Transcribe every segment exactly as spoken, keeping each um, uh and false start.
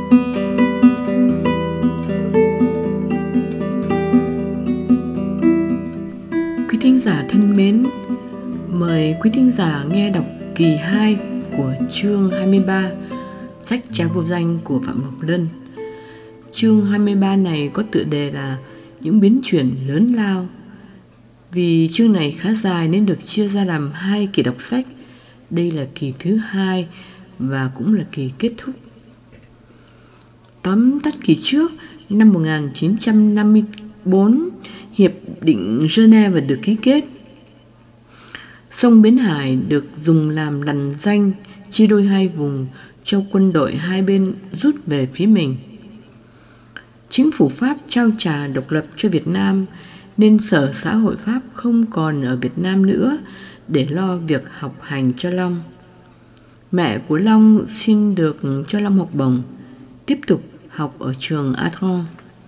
Quý thính giả thân mến, mời quý thính giả nghe đọc kỳ hai của chương hai mươi ba, sách Cha Vô Danh của Phạm Ngọc Lân. Chương hai mươi ba này có tựa đề là Những biến chuyển lớn lao. Vì chương này khá dài nên được chia ra làm hai kỳ đọc sách. Đây là kỳ thứ hai và cũng là kỳ kết thúc. Tóm tắt kỳ trước, năm một nghìn chín trăm năm mươi bốn, Hiệp định Geneva được ký kết. Sông Bến Hải được dùng làm lằn ranh, chia đôi hai vùng cho quân đội hai bên rút về phía mình. Chính phủ Pháp trao trả độc lập cho Việt Nam nên Sở Xã hội Pháp không còn ở Việt Nam nữa để lo việc học hành cho Long. Mẹ của Long xin được cho Long học bổng, tiếp tục học ở trường Atron.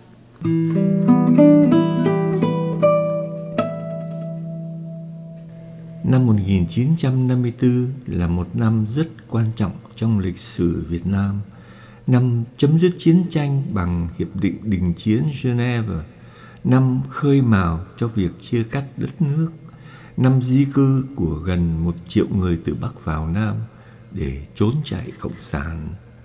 Năm một nghìn chín trăm năm mươi tư là một năm rất quan trọng trong lịch sử Việt Nam, năm chấm dứt chiến tranh bằng Hiệp định Đình chiến Geneva, năm khơi mào cho việc chia cắt đất nước, năm di cư của gần một triệu người từ Bắc vào Nam để trốn chạy Cộng sản.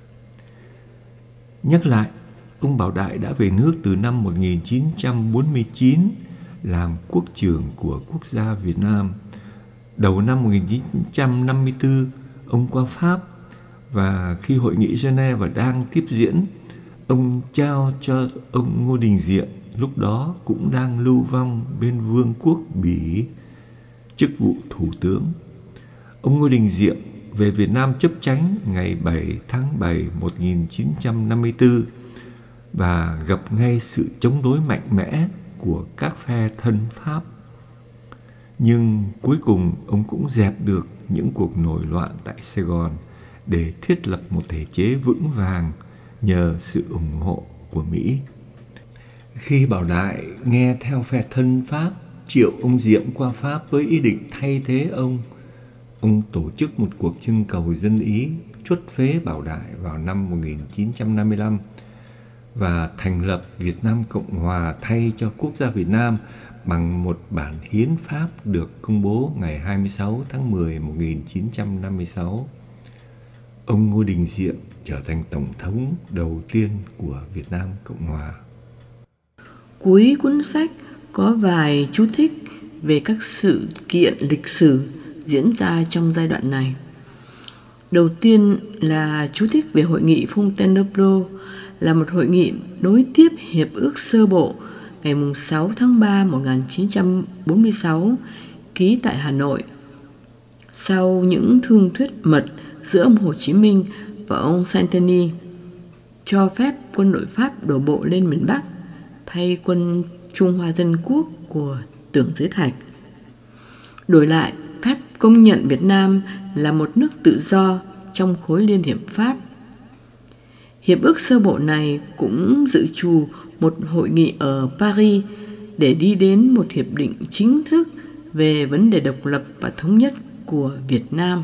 Nhắc lại, ông Bảo Đại đã về nước từ năm một nghìn chín trăm bốn mươi chín làm quốc trưởng của quốc gia Việt Nam. Đầu năm một nghìn chín trăm năm mươi tư, ông qua Pháp và khi hội nghị Geneva đang tiếp diễn, ông trao cho ông Ngô Đình Diệm, lúc đó cũng đang lưu vong bên Vương quốc Bỉ, chức vụ thủ tướng. Ông Ngô Đình Diệm về Việt Nam chấp chánh ngày bảy tháng bảy một nghìn chín trăm năm mươi tư và gặp ngay sự chống đối mạnh mẽ của các phe thân Pháp. Nhưng cuối cùng ông cũng dẹp được những cuộc nổi loạn tại Sài Gòn để thiết lập một thể chế vững vàng nhờ sự ủng hộ của Mỹ. Khi Bảo Đại nghe theo phe thân Pháp triệu ông Diệm qua Pháp với ý định thay thế ông, ông tổ chức một cuộc trưng cầu dân Ý chuất phế Bảo Đại vào năm một nghìn chín trăm năm mươi lăm và thành lập Việt Nam Cộng Hòa thay cho quốc gia Việt Nam bằng một bản hiến pháp được công bố ngày hai mươi sáu tháng mười một nghìn chín trăm năm mươi sáu. Ông Ngô Đình Diệm trở thành Tổng thống đầu tiên của Việt Nam Cộng Hòa. Cuối cuốn sách có vài chú thích về các sự kiện lịch sử diễn ra trong giai đoạn này. Đầu tiên là chú thích về hội nghị Fontainebleau, là một hội nghị nối tiếp Hiệp ước sơ bộ ngày sáu tháng ba một nghìn chín trăm bốn mươi sáu ký tại Hà Nội. Sau những thương thuyết mật giữa ông Hồ Chí Minh và ông Saint-Denis cho phép quân đội Pháp đổ bộ lên miền Bắc thay quân Trung Hoa Dân Quốc của Tưởng Giới Thạch. Đổi lại, Pháp công nhận Việt Nam là một nước tự do trong khối Liên hiệp Pháp. Hiệp ước sơ bộ này cũng dự trù một hội nghị ở Paris để đi đến một hiệp định chính thức về vấn đề độc lập và thống nhất của Việt Nam.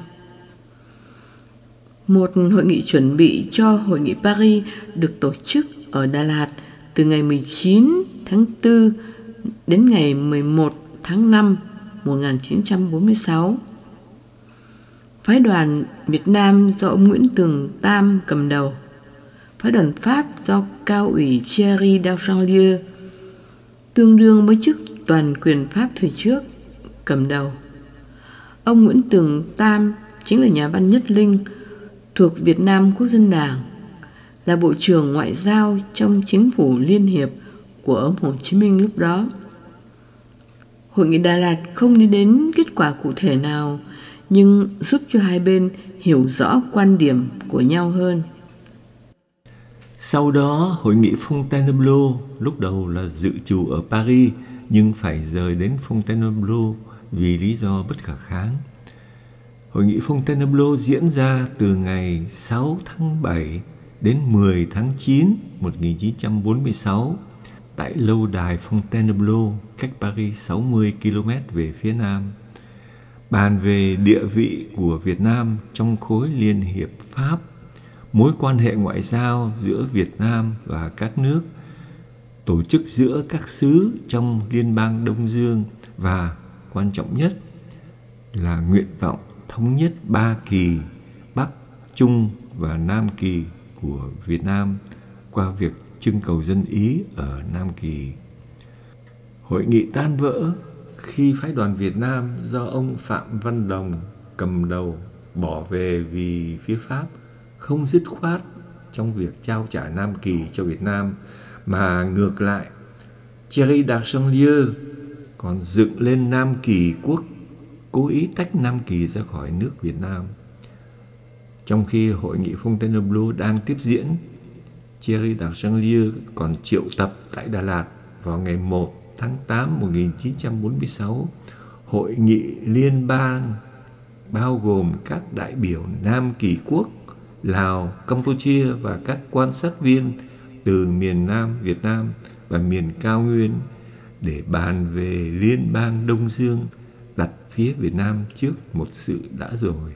Một hội nghị chuẩn bị cho hội nghị Paris được tổ chức ở Đà Lạt từ ngày mười chín tháng tư đến ngày mười một tháng năm một nghìn chín trăm bốn mươi sáu. Phái đoàn Việt Nam do ông Nguyễn Tường Tam cầm đầu. Phái đoàn Pháp do cao ủy Thierry d'Argenlieu, tương đương với chức toàn quyền Pháp thời trước, cầm đầu. Ông Nguyễn Tường Tam chính là nhà văn Nhất Linh, thuộc Việt Nam Quốc dân Đảng, là Bộ trưởng Ngoại giao trong chính phủ liên hiệp của ông Hồ Chí Minh lúc đó. Hội nghị Đà Lạt không đi đến kết quả cụ thể nào, nhưng giúp cho hai bên hiểu rõ quan điểm của nhau hơn. Sau đó, hội nghị Fontainebleau lúc đầu là dự trù ở Paris nhưng phải rời đến Fontainebleau vì lý do bất khả kháng. Hội nghị Fontainebleau diễn ra từ ngày sáu tháng bảy đến mười tháng chín một nghìn chín trăm bốn mươi sáu tại lâu đài Fontainebleau, cách Paris sáu mươi ki lô mét về phía nam, bàn về địa vị của Việt Nam trong khối Liên hiệp Pháp, mối quan hệ ngoại giao giữa Việt Nam và các nước, tổ chức giữa các xứ trong Liên bang Đông Dương và quan trọng nhất là nguyện vọng thống nhất ba kỳ Bắc, Trung và Nam Kỳ của Việt Nam qua việc trưng cầu dân Ý ở Nam Kỳ. Hội nghị tan vỡ khi phái đoàn Việt Nam do ông Phạm Văn Đồng cầm đầu bỏ về vì phía Pháp không dứt khoát trong việc trao trả Nam Kỳ cho Việt Nam, mà ngược lại Thierry d'Argenlieu còn dựng lên Nam Kỳ quốc, cố ý tách Nam Kỳ ra khỏi nước Việt Nam. Trong khi hội nghị Fontainebleau đang tiếp diễn, Thierry d'Argenlieu còn triệu tập tại Đà Lạt vào ngày một tháng tám một nghìn chín trăm bốn mươi sáu hội nghị liên bang bao gồm các đại biểu Nam Kỳ quốc, Lào, Campuchia và các quan sát viên từ miền Nam Việt Nam và miền cao nguyên để bàn về Liên bang Đông Dương đặt phía Việt Nam trước một sự đã rồi.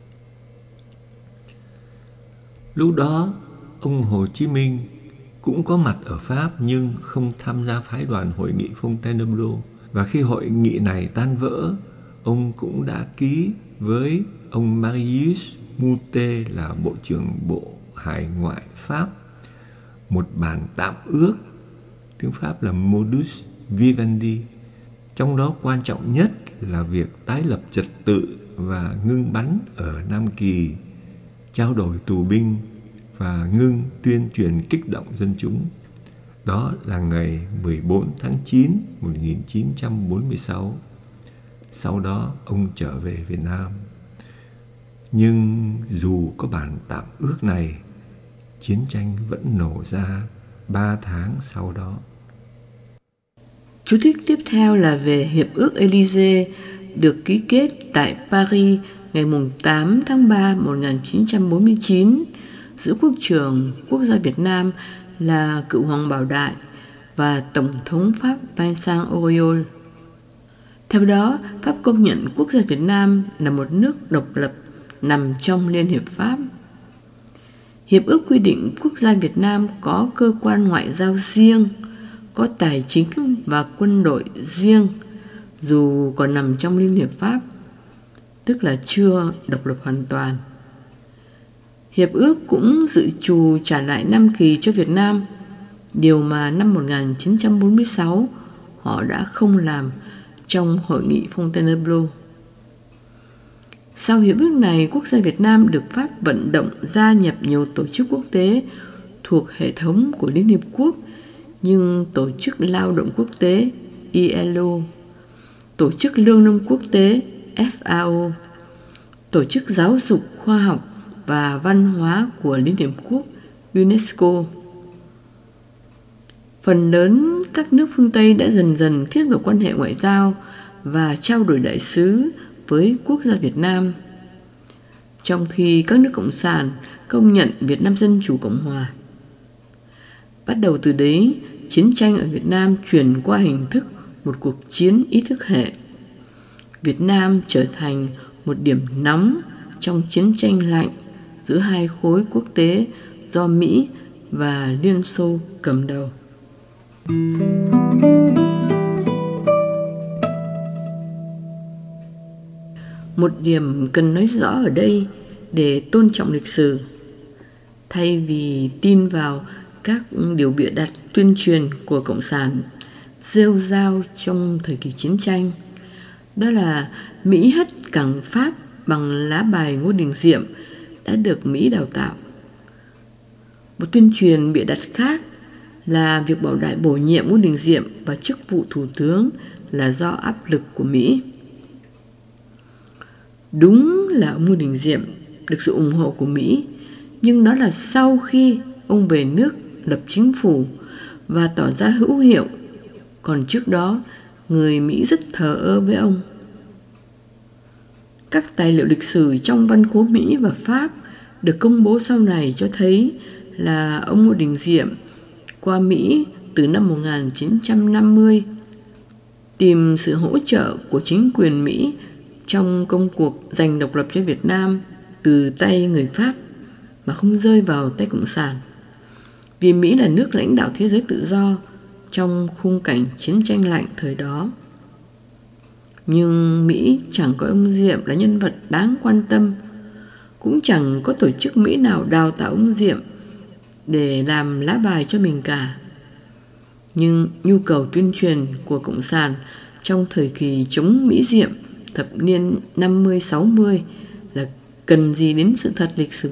Lúc đó, ông Hồ Chí Minh cũng có mặt ở Pháp nhưng không tham gia phái đoàn hội nghị Fontainebleau. Và khi hội nghị này tan vỡ, ông cũng đã ký với ông Marius Moutet là Bộ trưởng Bộ Hải ngoại Pháp một bản tạm ước, tiếng Pháp là Modus Vivendi. Trong đó quan trọng nhất là việc tái lập trật tự và ngưng bắn ở Nam Kỳ, trao đổi tù binh và ngưng tuyên truyền kích động dân chúng. Đó là ngày mười bốn tháng chín một nghìn chín trăm bốn mươi sáu. Sau đó ông trở về Việt Nam. Nhưng dù có bản tạm ước này, chiến tranh vẫn nổ ra ba tháng sau đó. Chú thích tiếp theo là về Hiệp ước Élysée được ký kết tại Paris ngày tám tháng ba một nghìn chín trăm bốn mươi chín giữa Quốc trưởng Quốc gia Việt Nam là Cựu Hoàng Bảo Đại và Tổng thống Pháp Vincent Auriol. Theo đó, Pháp công nhận Quốc gia Việt Nam là một nước độc lập nằm trong Liên hiệp Pháp. Hiệp ước quy định Quốc gia Việt Nam có cơ quan ngoại giao riêng, có tài chính và quân đội riêng, dù còn nằm trong Liên hiệp Pháp, tức là chưa độc lập hoàn toàn. Hiệp ước cũng dự trù trả lại Nam Kỳ cho Việt Nam, điều mà năm một nghìn chín trăm bốn mươi sáu họ đã không làm trong hội nghị Fontainebleau. Sau hiệp ước này, Quốc gia Việt Nam được Pháp vận động gia nhập nhiều tổ chức quốc tế thuộc hệ thống của Liên Hiệp Quốc, nhưng Tổ chức Lao động Quốc tế I L O, Tổ chức Lương nông Quốc tế F A O, Tổ chức Giáo dục Khoa học và Văn hóa của Liên Hiệp Quốc UNESCO. Phần lớn các nước phương Tây đã dần dần thiết lập quan hệ ngoại giao và trao đổi đại sứ với Quốc gia Việt Nam, trong khi các nước cộng sản công nhận Việt Nam Dân Chủ Cộng Hòa. Bắt đầu từ đấy, chiến tranh ở Việt Nam chuyển qua hình thức một cuộc chiến ý thức hệ. Việt Nam trở thành một điểm nóng trong chiến tranh lạnh giữa hai khối quốc tế do Mỹ và Liên Xô cầm đầu. Một điểm cần nói rõ ở đây để tôn trọng lịch sử, thay vì tin vào các điều bịa đặt tuyên truyền của Cộng sản rêu rao trong thời kỳ chiến tranh, đó là Mỹ hất cẳng Pháp bằng lá bài Ngô Đình Diệm đã được Mỹ đào tạo. Một tuyên truyền bịa đặt khác là việc Bảo Đại bổ nhiệm Ngô Đình Diệm vào chức vụ thủ tướng là do áp lực của Mỹ. Đúng là ông Ngô Đình Diệm được sự ủng hộ của Mỹ, nhưng đó là sau khi ông về nước lập chính phủ và tỏ ra hữu hiệu, còn trước đó người Mỹ rất thờ ơ với ông. Các tài liệu lịch sử trong văn khố Mỹ và Pháp được công bố sau này cho thấy là ông Ngô Đình Diệm qua Mỹ từ năm một nghìn chín trăm năm mươi, tìm sự hỗ trợ của chính quyền Mỹ trong công cuộc giành độc lập cho Việt Nam từ tay người Pháp mà không rơi vào tay Cộng sản. Vì Mỹ là nước lãnh đạo thế giới tự do trong khung cảnh chiến tranh lạnh thời đó. Nhưng Mỹ chẳng có ông Diệm là nhân vật đáng quan tâm, cũng chẳng có tổ chức Mỹ nào đào tạo ông Diệm để làm lá bài cho mình cả. Nhưng nhu cầu tuyên truyền của Cộng sản trong thời kỳ chống Mỹ Diệm thập niên năm mươi sáu mươi là cần gì đến sự thật lịch sử.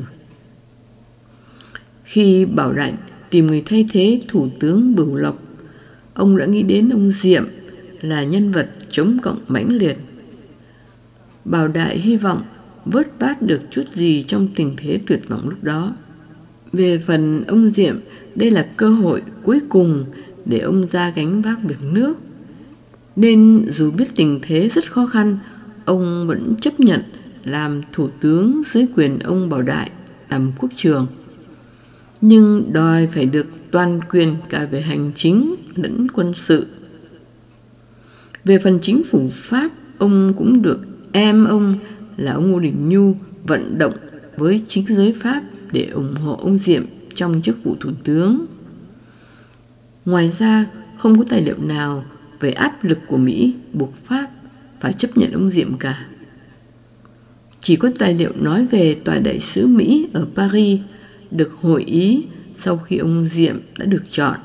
Khi Bảo Đại tìm người thay thế Thủ tướng Bửu Lộc, ông đã nghĩ đến ông Diệm là nhân vật chống cộng mãnh liệt. Bảo Đại hy vọng vớt vát được chút gì trong tình thế tuyệt vọng lúc đó. Về phần ông Diệm, đây là cơ hội cuối cùng để ông ra gánh vác việc nước. Nên dù biết tình thế rất khó khăn, ông vẫn chấp nhận làm thủ tướng dưới quyền ông Bảo Đại làm quốc trưởng, nhưng đòi phải được toàn quyền cả về hành chính lẫn quân sự. Về phần chính phủ Pháp, ông cũng được em ông là ông Ngô Đình Nhu vận động với chính giới Pháp để ủng hộ ông Diệm trong chức vụ thủ tướng. Ngoài ra, không có tài liệu nào về áp lực của Mỹ buộc Pháp phải chấp nhận ông Diệm cả. Chỉ có tài liệu nói về tòa đại sứ Mỹ ở Paris được hội ý sau khi ông Diệm đã được chọn.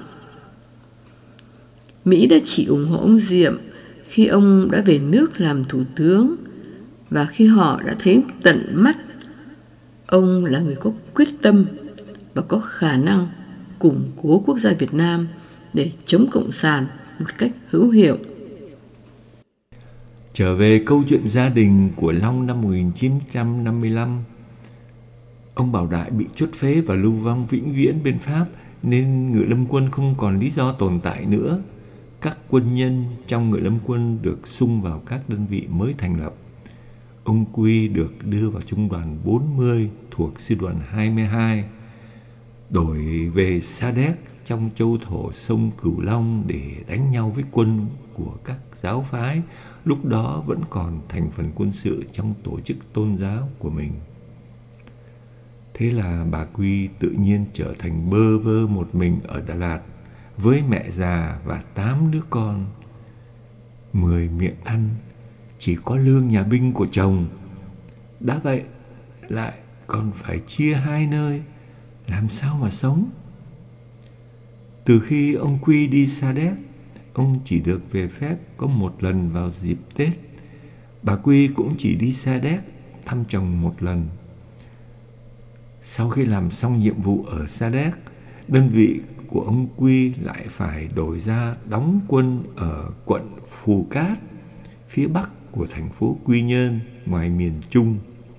Mỹ đã chỉ ủng hộ ông Diệm khi ông đã về nước làm thủ tướng và khi họ đã thấy tận mắt ông là người có quyết tâm và có khả năng củng cố quốc gia Việt Nam để chống Cộng sản một cách hữu hiệu. Trở về câu chuyện gia đình của Long năm một nghìn chín trăm năm mươi lăm, ông Bảo Đại bị chốt phế và lưu vong vĩnh viễn bên Pháp nên Ngự Lâm Quân không còn lý do tồn tại nữa. Các quân nhân trong Ngự Lâm Quân được sung vào các đơn vị mới thành lập. Ông Quy được đưa vào trung đoàn bốn mươi thuộc sư đoàn hai mươi hai, đổi về Sa Đéc trong châu thổ sông Cửu Long để đánh nhau với quân của các giáo phái, lúc đó vẫn còn thành phần quân sự trong tổ chức tôn giáo của mình. Thế là bà Quy tự nhiên trở thành bơ vơ một mình ở Đà Lạt với mẹ già và tám đứa con. Mười miệng ăn, chỉ có lương nhà binh của chồng. Đã vậy, lại còn phải chia hai nơi, làm sao mà sống? Từ khi ông Quy đi Sa Đéc, ông chỉ được về phép có một lần vào dịp Tết. Bà Quy cũng chỉ đi Sa Đéc thăm chồng một lần. Sau khi làm xong nhiệm vụ ở Sa Đéc, đơn vị của ông Quy lại phải đổi ra đóng quân ở quận Phù Cát, phía bắc của thành phố Quy Nhơn, ngoài miền Trung.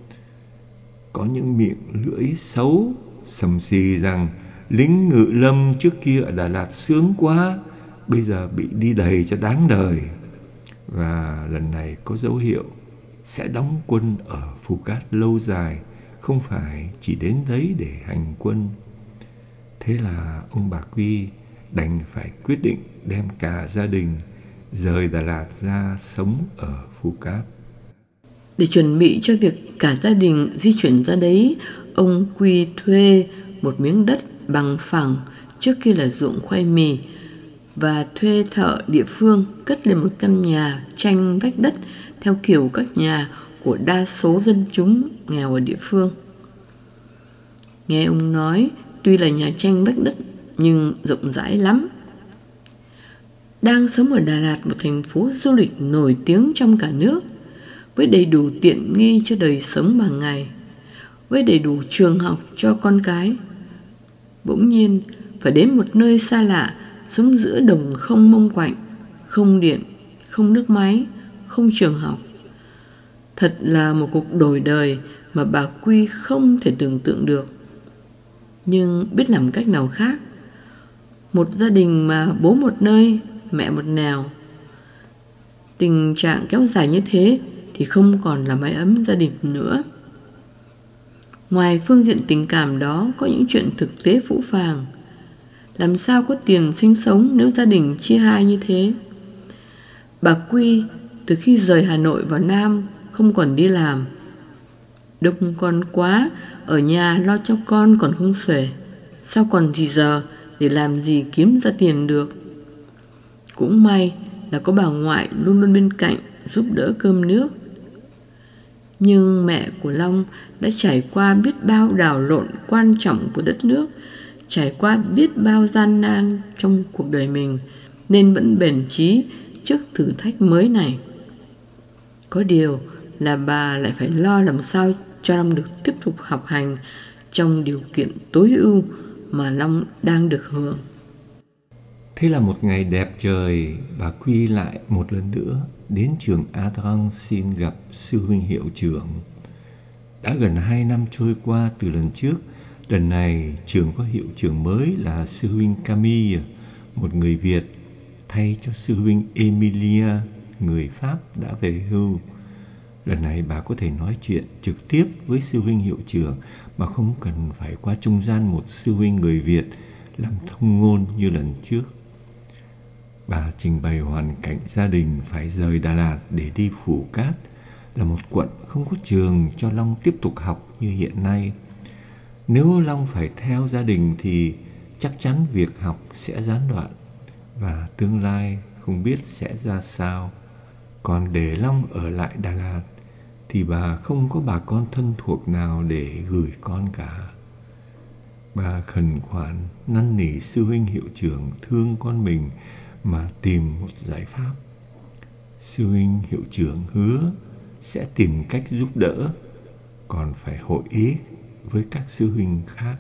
Có những miệng lưỡi xấu sầm xì rằng lính Ngự Lâm trước kia ở Đà Lạt sướng quá, bây giờ bị đi đầy cho đáng đời. Và lần này có dấu hiệu sẽ đóng quân ở Phù Cát lâu dài, không phải chỉ đến đấy để hành quân. Thế là ông bà Quy đành phải quyết định đem cả gia đình rời Đà Lạt ra sống ở Phù Cát. Để chuẩn bị cho việc cả gia đình di chuyển ra đấy, ông Quy thuê một miếng đất bằng phẳng trước kia là ruộng khoai mì và thuê thợ địa phương cất lên một căn nhà tranh vách đất theo kiểu các nhà của đa số dân chúng nghèo ở địa phương. Nghe ông nói, tuy là nhà tranh vách đất nhưng rộng rãi lắm. Đang sống ở Đà Lạt, một thành phố du lịch nổi tiếng trong cả nước, với đầy đủ tiện nghi cho đời sống hàng ngày, với đầy đủ trường học cho con cái, bỗng nhiên phải đến một nơi xa lạ, sống giữa đồng không mông quạnh, không điện, không nước máy, không trường học. Thật là một cuộc đổi đời mà bà Quy không thể tưởng tượng được. Nhưng biết làm cách nào khác. Một gia đình mà bố một nơi, mẹ một nẻo. Tình trạng kéo dài như thế thì không còn là mái ấm gia đình nữa. Ngoài phương diện tình cảm đó, có những chuyện thực tế phũ phàng. Làm sao có tiền sinh sống nếu gia đình chia hai như thế? Bà Quy từ khi rời Hà Nội vào Nam không còn đi làm. Đông con quá, ở nhà lo cho con còn không xuể, sao còn thì giờ để làm gì kiếm ra tiền được. Cũng may là có bà ngoại luôn luôn bên cạnh giúp đỡ cơm nước. Nhưng mẹ của Long đã trải qua biết bao đảo lộn quan trọng của đất nước, trải qua biết bao gian nan trong cuộc đời mình, nên vẫn bền chí trước thử thách mới này. Có điều là bà lại phải lo làm sao cho Long được tiếp tục học hành trong điều kiện tối ưu mà Long đang được hưởng. Thế là một ngày đẹp trời, bà Quy lại một lần nữa đến trường Adrang xin gặp sư huynh hiệu trưởng. Đã gần hai năm trôi qua từ lần trước, lần này trường có hiệu trưởng mới là sư huynh Camille, một người Việt, thay cho sư huynh Emilia, người Pháp đã về hưu. Lần này bà có thể nói chuyện trực tiếp với sư huynh hiệu trưởng mà không cần phải qua trung gian một sư huynh người Việt làm thông ngôn như lần trước. Bà trình bày hoàn cảnh gia đình phải rời Đà Lạt để đi Phù Cát, là một quận không có trường cho Long tiếp tục học như hiện nay. Nếu Long phải theo gia đình thì chắc chắn việc học sẽ gián đoạn và tương lai không biết sẽ ra sao. Còn để Long ở lại Đà Lạt thì bà không có bà con thân thuộc nào để gửi con cả. Bà khẩn khoản năn nỉ sư huynh hiệu trưởng thương con mình mà tìm một giải pháp. Sư huynh hiệu trưởng hứa sẽ tìm cách giúp đỡ, còn phải hội ý với các sư huynh khác.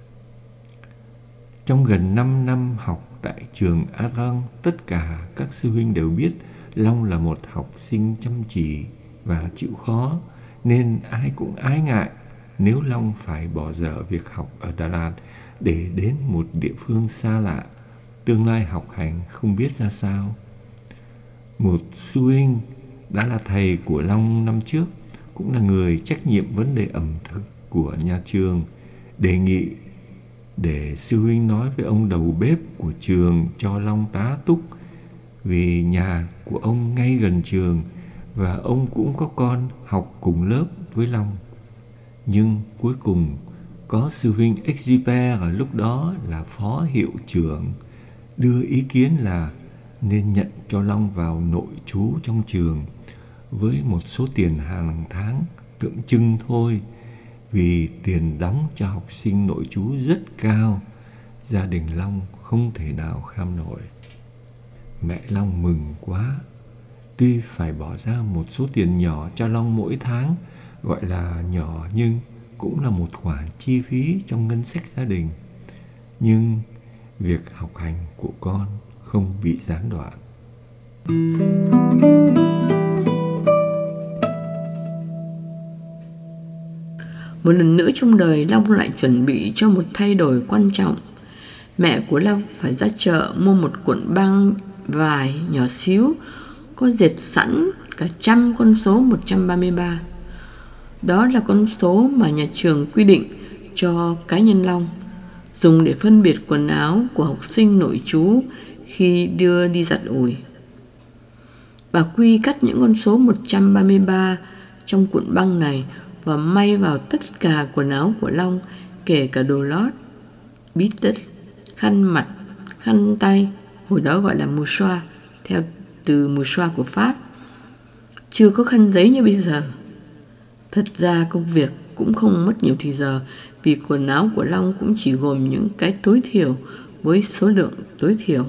Trong gần năm năm học tại trường Adrang, tất cả các sư huynh đều biết Long là một học sinh chăm chỉ và chịu khó, nên ai cũng ái ngại nếu Long phải bỏ dở việc học ở Đà Lạt để đến một địa phương xa lạ, tương lai học hành không biết ra sao. Một sư huynh đã là thầy của Long năm trước, cũng là người trách nhiệm vấn đề ẩm thực của nhà trường, đề nghị để sư huynh nói với ông đầu bếp của trường cho Long tá túc, vì nhà của ông ngay gần trường và ông cũng có con học cùng lớp với Long. Nhưng cuối cùng có sư huynh Exupert ở lúc đó là phó hiệu trưởng đưa ý kiến là nên nhận cho Long vào nội trú trong trường với một số tiền hàng tháng tượng trưng thôi, vì tiền đóng cho học sinh nội trú rất cao, gia đình Long không thể nào kham nổi. Mẹ Long mừng quá, tuy phải bỏ ra một số tiền nhỏ cho Long mỗi tháng, gọi là nhỏ nhưng cũng là một khoản chi phí trong ngân sách gia đình. Nhưng việc học hành của con không bị gián đoạn. Một lần nữa trong đời, Long lại chuẩn bị cho một thay đổi quan trọng. Mẹ của Long phải ra chợ mua một cuộn băng vải nhỏ xíu, có dệt sẵn cả trăm con số một trăm ba mươi ba. Đó là con số mà nhà trường quy định cho cá nhân Long, dùng để phân biệt quần áo của học sinh nội trú khi đưa đi giặt ủi. Bà Quy cắt những con số một trăm ba mươi ba trong cuộn băng này và may vào tất cả quần áo của Long, kể cả đồ lót, bít tất, khăn mặt, khăn tay, hồi đó gọi là mouchoir, theo từ mouchoir của Pháp. Chưa có khăn giấy như bây giờ. Thật ra công việc cũng không mất nhiều thì giờ, vì quần áo của Long cũng chỉ gồm những cái tối thiểu với số lượng tối thiểu.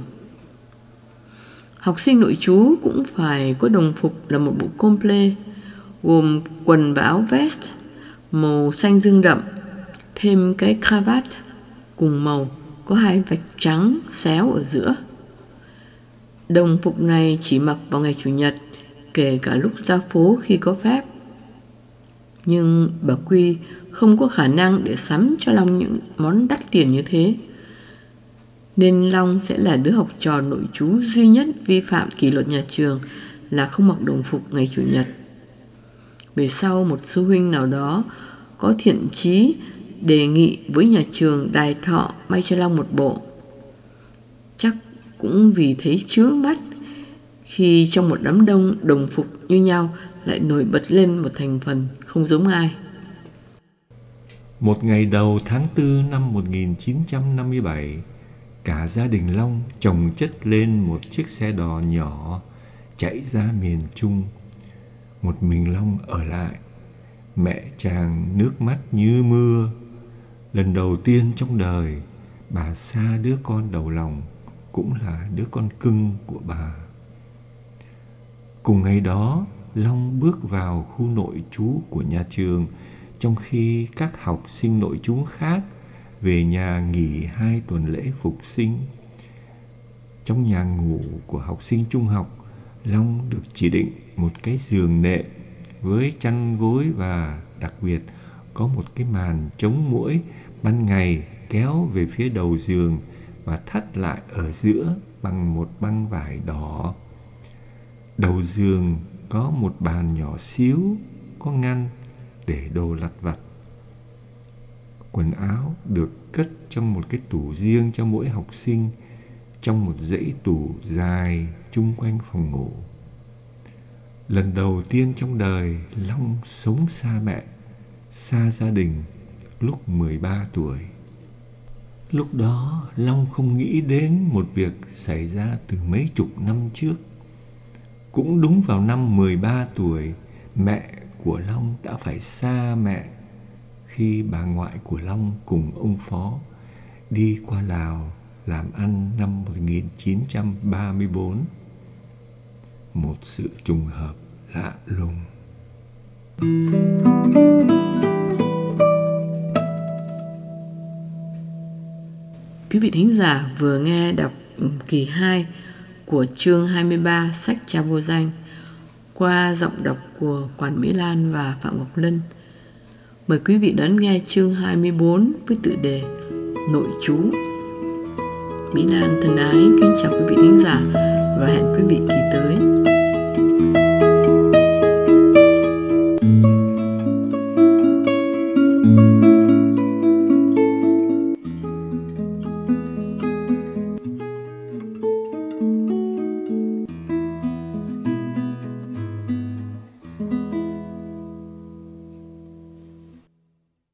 Học sinh nội trú cũng phải có đồng phục là một bộ complet, gồm quần và áo vest màu xanh dương đậm, thêm cái cravat cùng màu có hai vạch trắng xéo ở giữa. Đồng phục này chỉ mặc vào ngày Chủ nhật, kể cả lúc ra phố khi có phép. Nhưng bà Quy không có khả năng để sắm cho Long những món đắt tiền như thế, nên Long sẽ là đứa học trò nội trú duy nhất vi phạm kỷ luật nhà trường là không mặc đồng phục ngày Chủ nhật. Về sau, một sư huynh nào đó có thiện chí đề nghị với nhà trường đài thọ may cho Long một bộ. Chắc cũng vì thấy chướng mắt khi trong một đám đông đồng phục như nhau lại nổi bật lên một thành phần không giống ai. Một ngày đầu tháng tư năm một nghìn chín trăm năm mươi bảy, cả gia đình Long chồng chất lên một chiếc xe đò nhỏ chạy ra miền Trung. Một mình Long ở lại. Mẹ chàng nước mắt như mưa. Lần đầu tiên trong đời, bà xa đứa con đầu lòng, cũng là đứa con cưng của bà. Cùng ngày đó, Long bước vào khu nội trú của nhà trường, trong khi các học sinh nội trú khác về nhà nghỉ hai tuần lễ phục sinh. Trong nhà ngủ của học sinh trung học, Long được chỉ định một cái giường nệm với chăn gối và đặc biệt có một cái màn chống muỗi ban ngày kéo về phía đầu giường và thắt lại ở giữa bằng một băng vải đỏ. Đầu giường có một bàn nhỏ xíu, có ngăn để đồ lặt vặt. Quần áo được cất trong một cái tủ riêng cho mỗi học sinh, trong một dãy tủ dài chung quanh phòng ngủ. Lần đầu tiên trong đời, Long sống xa mẹ, xa gia đình lúc mười ba tuổi. Lúc đó, Long không nghĩ đến một việc xảy ra từ mấy chục năm trước. Cũng đúng vào năm mười ba tuổi, mẹ của Long đã phải xa mẹ khi bà ngoại của Long cùng ông Phó đi qua Lào làm ăn năm một nghìn chín trăm ba mươi tư. Một sự trùng hợp lạ lùng. Quý vị thính giả vừa nghe đọc kỳ hai của chương hai mươi ba sách Cha Vô Danh qua giọng đọc của Quản Mỹ Lan và Phạm Ngọc Lân. Mời quý vị đón nghe chương hai mươi tư với tựa đề Nội trú. Mỹ Lan thân ái kính chào quý vị thính giả và hẹn quý vị kỳ tới.